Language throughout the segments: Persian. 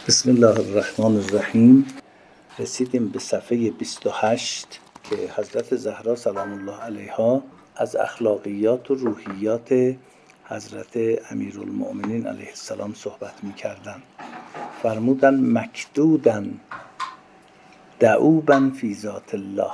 بسم الله الرحمن الرحیم. رسیدیم به صفحه 28 که حضرت زهرا سلام الله علیها از اخلاقیات و روحیات حضرت امیرالمؤمنین علیه السلام صحبت می‌کردند. فرمودن مکدودن دؤوبا فی ذات الله.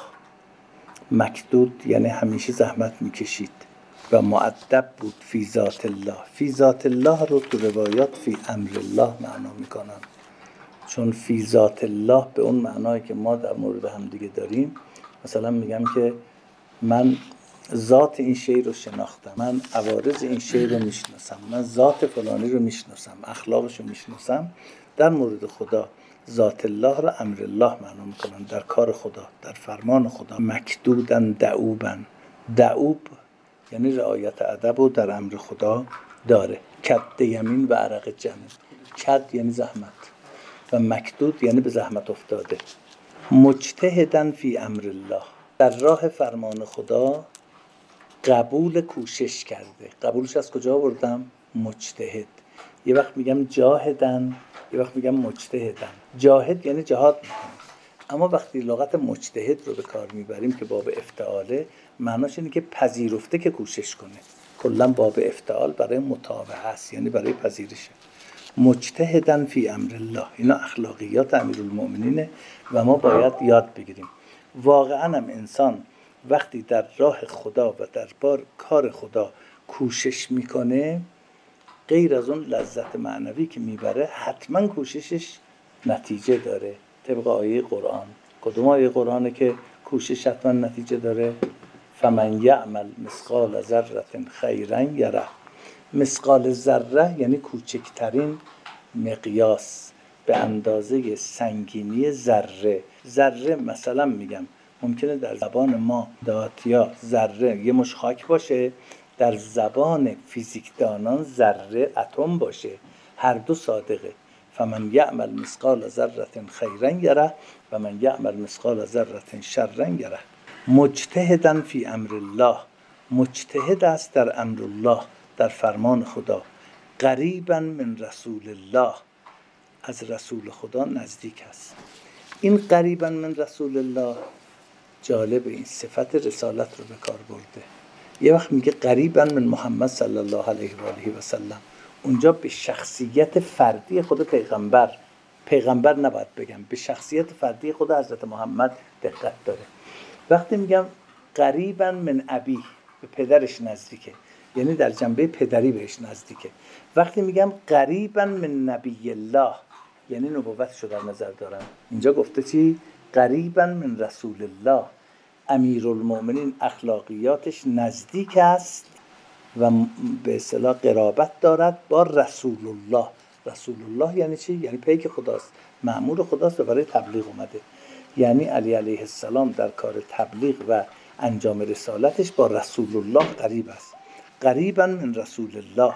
مکدود یعنی همیشه زحمت می‌کشید و مؤدب بود. فی ذات الله، فی ذات الله رو تو روایات فی امر الله معنا می‌کنن، چون فی ذات الله به اون معنایی که ما در مورد هم دیگه داریم. مثلا میگم که من ذات این شی رو شناختم، من عوارض این شی رو میشناسم، من ذات فلانی رو میشناسم، اخلاقش رو میشناسم. در مورد خدا ذات الله رو امر الله معنا میکنن، در کار خدا، در فرمان خدا. مکدودن دؤوبن، دؤوب یعنی رعایت ادب و در امر خدا داره. کد یمین و عرق جنب، کد یعنی زحمت و مکدود یعنی به زحمت افتاده. مجتهدن فی امر الله، در راه فرمان خدا قبول کوشش کرده. قبولش از کجا آوردم؟ مجتهد. یه وقت میگم جاهدن، یه وقت میگم مجتهدن. جاهد یعنی جهاد میکنه، اما وقتی لغت مجتهد رو به کار میبریم که باب افتعاله، معناش اینه که پذیرفته که کوشش کنه. کلا باب افتعال برای متابعه است، یعنی برای پذیرشه. مجتهدن فی امر الله، اینا اخلاقیات امیرالمؤمنینه و ما باید یاد بگیریم. واقعا هم انسان وقتی در راه خدا و در کار خدا کوشش میکنه، غیر از اون لذت معنوی که میبره، حتما کوششش نتیجه داره. طبق آیه قرآن، کدوم آیه قرآنه که کوشش حتما نتیجه داره؟ فمن یعمل مثقال ذره خیرا یره. مثقال ذره یعنی کوچکترین مقیاس، به اندازه سنگینی ذره. ذره مثلا میگم ممکنه در زبان ما دهاتیا ذره یه مش خاک باشه، در زبان فیزیکدانان ذره اتم باشه. هر دو صادقه. فمن یعمل مثقال ذره خیرا یره و من یعمل مثقال ذره شرا یره. مجتهدن فی امر الله، مجتهد است در امر الله، در فرمان خدا. قریبا من رسول الله، از رسول خدا نزدیک است. این قریبا من رسول الله جالب، این صفت رسالت رو به کار برده. یه وقت میگه قریبا من محمد صلی الله علیه و آله و سلم، اونجا به شخصیت فردی خود پیغمبر نباید بگم، به شخصیت فردی خود حضرت محمد دقت داره. وقتی میگم قریبا من ابی، به پدرش نزدیکه، یعنی در جنبه پدری بهش نزدیکه. وقتی میگم قریبا من نبی الله، یعنی نبوتشو در نظر دارم. اینجا گفته چی؟ قریبا من رسول الله، امیرالمؤمنین اخلاقیاتش نزدیک است و به اصطلاح قرابت دارد با رسول الله. رسول الله یعنی چی؟ یعنی پیک خداست، مأمور خداست و برای تبلیغ اومده. یعنی علی علیه السلام در کار تبلیغ و انجام رسالتش با رسول الله قریب است. قریبا من رسول الله،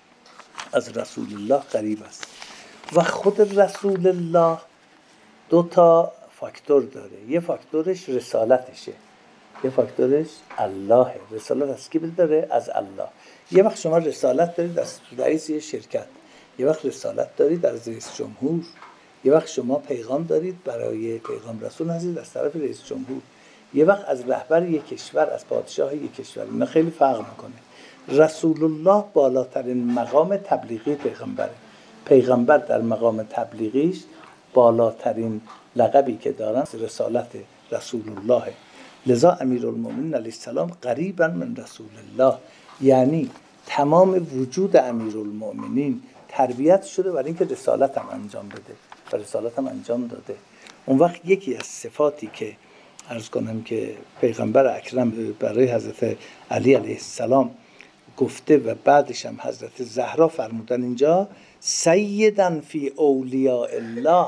از رسول الله قریب است. و خود رسول الله دو تا فاکتور داره. یه فاکتورش رسالتشه، یه فاکتورش الله. رسالت از کی داره؟ از الله. یه وقت شما رسالت دارید از رئیس یه شرکت، یه وقت رسالت دارید از رئیس جمهور، یه وقت شما پیغام دارید برای پیغام رسول هستید از طرف رئیس جمهور، یه وقت از رهبر یک کشور، از پادشاه یک کشور. اینا خیلی فرق میکنه. رسول الله بالاترین مقام تبلیغی پیغمبره. پیغمبر در مقام تبلیغیش بالاترین لقبی که دارن رسالت رسول الله. لذا امیرالمؤمنین علیه السلام قریبا من رسول الله، یعنی تمام وجود امیرالمؤمنین تربیت شده برای اینکه رسالت هم انجام بده و رسالت هم انجام داده. اون وقت یکی از صفاتی که عرض کنم که پیغمبر اکرم برای حضرت علی علیه السلام گفته و بعدش هم حضرت زهرا فرمودن اینجا، سیدن فی اولیاء الله.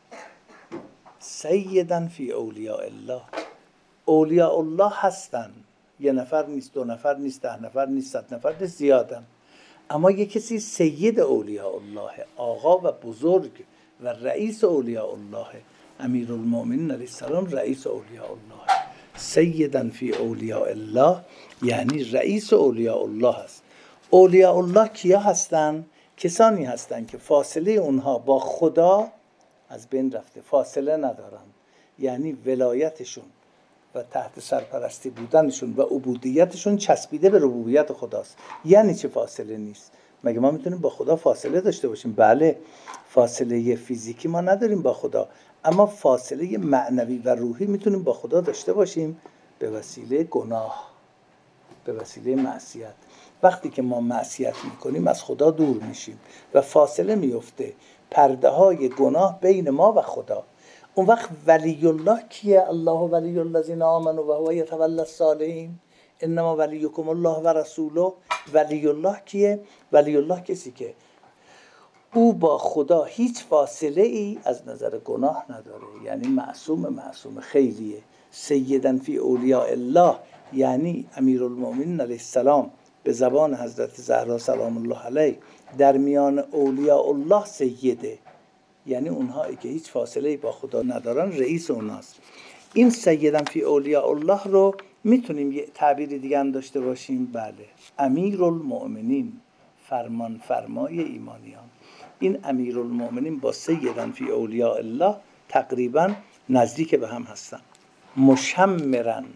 سیدن فی اولیاء الله، اولیاء الله هستن. یه نفر نیست، دو نفر نیست، 10 نفر نیست، 100 نفر نیست، زیادن. اما یه کسی سید اولیاء الله، آقا و بزرگ و رئیس اولیاء الله. امیرالمؤمنین علیه السلام رئیس اولیاء الله. سیدن فی اولیاء الله یعنی رئیس اولیاء الله است. اولیاء الله کیا هستن؟ کسانی هستند که فاصله اونها با خدا از بین رفته، فاصله ندارن، یعنی ولایتشون و تحت سرپرستی بودنشون و عبودیتشون چسبیده به ربوبیت خداست. یعنی چه فاصله نیست؟ مگه ما میتونیم با خدا فاصله داشته باشیم؟ بله، فاصله فیزیکی ما نداریم با خدا، اما فاصله معنوی و روحی میتونیم با خدا داشته باشیم به وسیله گناه، به وسیله معصیت. وقتی که ما معصیت میکنیم از خدا دور میشیم و فاصله میفته، پرده های گناه بین ما و خدا. اون وقت ولی الله کیه؟ الله ولی الذین آمنوا و هو یتولی الصالحین، انما ولیکم الله و رسوله. ولی الله کیه؟ ولی الله کسی که او با خدا هیچ فاصله ای از نظر گناه نداره، یعنی معصوم خیلیه. سیدن فی اولیاء الله، یعنی امیرالمومنین علیه السلام به زبان حضرت زهرا سلام الله علیه در میان اولیاء الله سیده، یعنی اونهایی که هیچ فاصله با خدا ندارن رئیس اوناست. این سیدن فی اولیاء الله رو میتونیم یه تعبیر دیگه هم داشته باشیم، بله، امیرالمؤمنین، فرمان فرمای ایمانیان. این امیرالمؤمنین با سیدن فی اولیاء الله تقریبا نزدیک به هم هستن. مشمرن،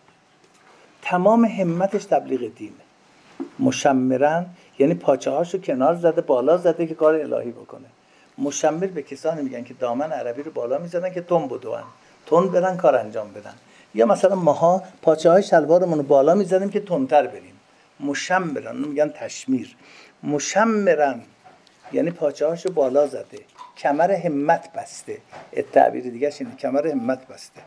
تمام همتش تبلیغ دینه. مشمرن یعنی پاچه هاشو کنار زده، بالا زده که کار الهی بکنه. مشمر به کسانی میگن که دامن عربی رو بالا میزنن که تون بدون، تون برن کار انجام بدن. یا مثلا ماها پاچه های شلوارمون رو بالا میزنیم که تندتر بریم. مشمرن میگن تشمیر. مشمرن یعنی پاچه هاشو بالا زده، کمر همت بسته. تعبیر دیگه اینه، کمر همت بسته.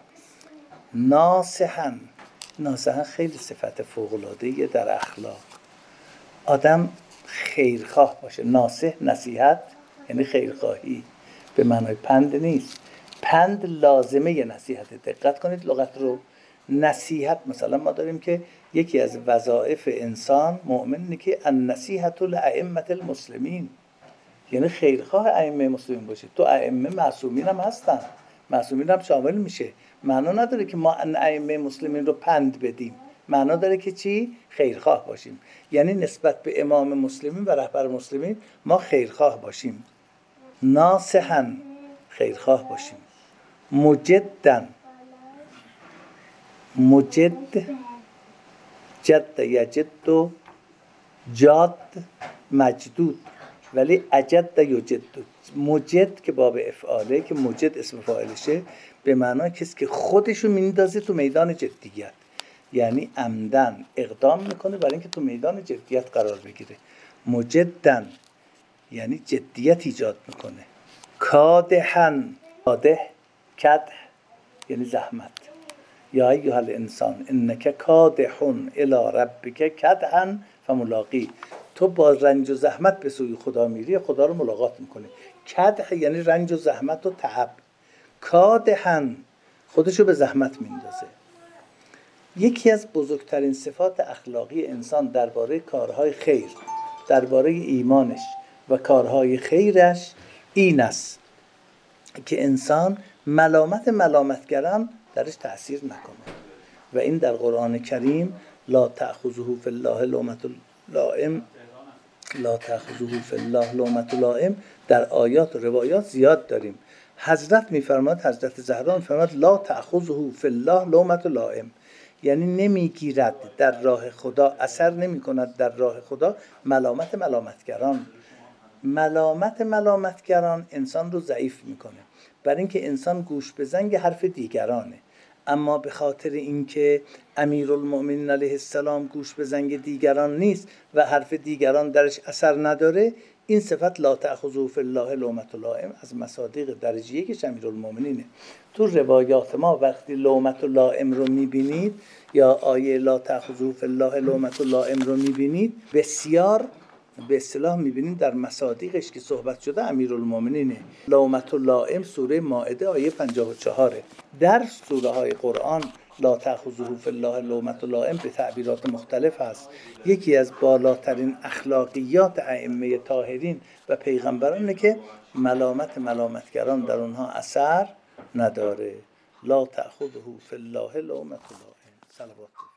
ناصحن، ناصحن خیلی صفت فوق‌العاده‌ایه در اخلاق. آدم خیرخواه باشه. ناصح نصیحت یعنی خیرخواهی، به معنای پند نیست. پند لازمه نصیحت. دقت کنید لغت رو. نصیحت مثلا ما داریم که یکی از وظایف انسان مؤمن اینه که النصیحة لأئمة المسلمین، یعنی خیرخواه ائمه مسلمین باشه. تو ائمه معصومین هم هستن، معصومین هم شامل میشه. معنا نداره که ما ائمه مسلمین رو پند بدیم، معنا داره که چی؟ خیرخواه باشیم. یعنی نسبت به امام مسلمین و رهبر مسلمین ما خیرخواه باشیم. ناصحن، خیرخواه باشیم. مجدن، مجد، جد یجد و جاد مجدود، ولی اجد یجد. مجد که باب افعاله، که مجد اسم فاعلشه، به معنای کسی که خودشو میندازه تو میدان جدیت، یعنی عمدن اقدام میکنه برای اینکه تو میدان جدیت قرار بگیره. مجدن یعنی جدیت ایجاد میکنه. کادحن، کادح، کدح یعنی زحمت. یا ایها الانسان انک کادحون الی ربک کدحا فملاقی، تو با رنج و زحمت به سوی خدا میری، خدا رو ملاقات میکنی. کدح یعنی رنج و زحمت و تعب. کادحن خودشو به زحمت میندازه. یکی از بزرگترین صفات اخلاقی انسان درباره کارهای خیر، درباره ایمانش و کارهای خیرش این است که انسان ملامتگران درش تأثیر نکنه. و این در قرآن کریم لا تأخذه فی الله لومة لائم، لا تأخذه فی الله لومة لائم در آیات و روایات زیاد داریم. حضرت میفرماد، حضرت زهرا میفرماد لا تأخذه فی الله لومة لائم، یعنی نمیگیرد در راه خدا، اثر نمی کند در راه خدا ملامتگران. ملامتگران انسان رو ضعیف میکنه، برای اینکه انسان گوش به زنگ حرف دیگرانه. اما به خاطر اینکه امیرالمؤمنین علیه السلام گوش به زنگ دیگران نیست و حرف دیگران درش اثر نداره، این صفت لا تأخذه فی الله لومة لائم از مصادیق درجه یکش امیرالمؤمنینه. تو روایات ما وقتی لومة لائم رو میبینید یا آیه لا تأخذه فی الله لومة لائم رو میبینید، بسیار به اصطلاح میبینیم در مصادیقش که صحبت شده امیرالمؤمنینه. لومة لائم سوره مائده آیه 54. در سوره های قرآن لا تأخذه فی الله لومة لائم به تعبیرات مختلف هست. یکی از بالاترین اخلاقیات ائمه طاهرین و پیغمبرانه که ملامتگران در اونها اثر نداره. لا تأخذه فی الله لومة لائم. صلوات